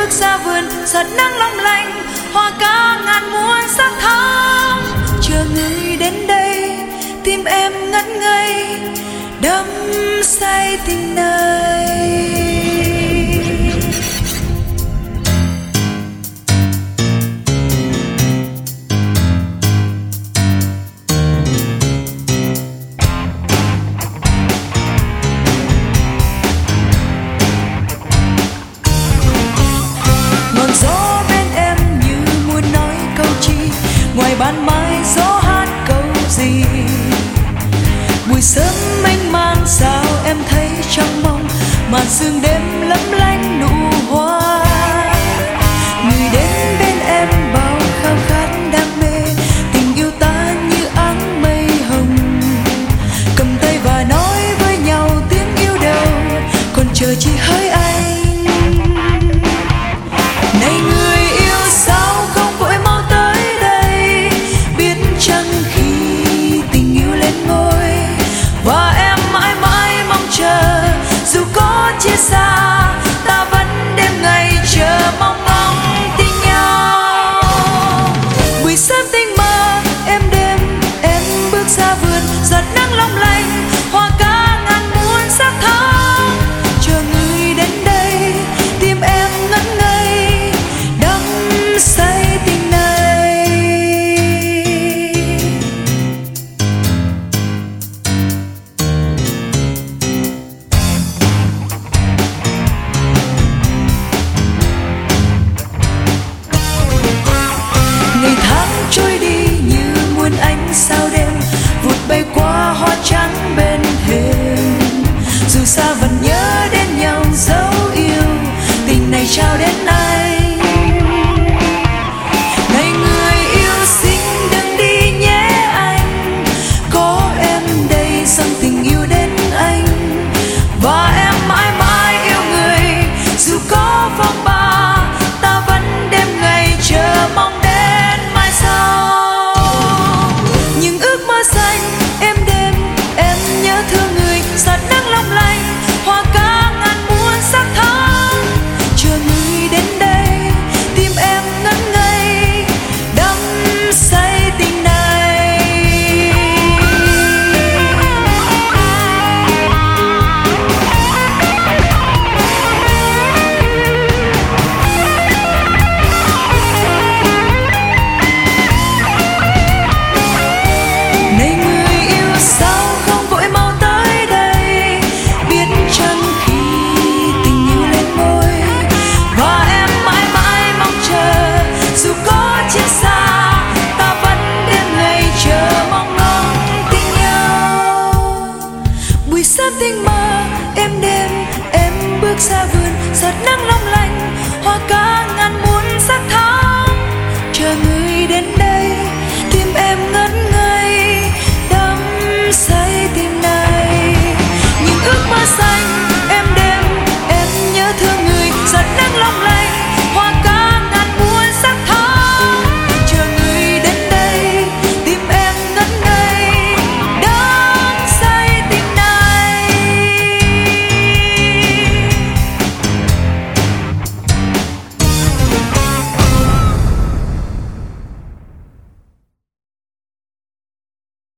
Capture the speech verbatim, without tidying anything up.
bước ra vườn giọt nắng long lanh, hoa cá ngàn muôn sắc tháng. Chờ người đến đây tim em ngẩn ngây, đắm say tình này. Gió bên em như muốn nói câu chi, ngoài ban mai gió hát câu gì. Buổi sớm mênh mang sao em thấy trong mong, màn sương đêm lấp lánh nụ hoa. Người đến bên em bao khao khát đam mê, tình yêu ta như áng mây hồng. Cầm tay và nói với nhau tiếng yêu đầu, còn chờ chỉ hỡi anh. Dù có chia xa, ta vẫn đêm ngày chờ mong ngóng tin nhau. Buổi sớm tinh mơ, em đêm em bước ra vườn, giọt nắng long lanh, hoa cá ngàn muôn sắc tháng. Chờ người đến đây, tim em ngẩn ngây, đắm say tình này. Ngày tháng trôi đi như muôn ánh sao đêm, vụt bay qua hoa trắng bên thềm. Dù xa vẫn nhớ đến nhau dấu yêu, tình này trao đến anh. Này người yêu xinh đừng đi nhé anh, có em đây dâng tình yêu đến anh. Và em mãi mãi yêu người, dù có phong ba, ta vẫn đêm ngày chờ mong. Giọt nắng long lanh, hoa cá ngàn muôn sắc tháng. Chờ người đến đây, tim em ngẩn ngây, đắm say tình này. Này người yêu sao không vội mau tới đây, biết chăng khi tình yêu lên môi. Và em mãi mãi mong chờ, dù có chia xa, ta vẫn đêm ngày chờ mong ngóng tin nhau. Buổi sớm tinh mơ, em đêm em bước ra vườn, giọt nắng long lanh, hoa cá ngàn muôn.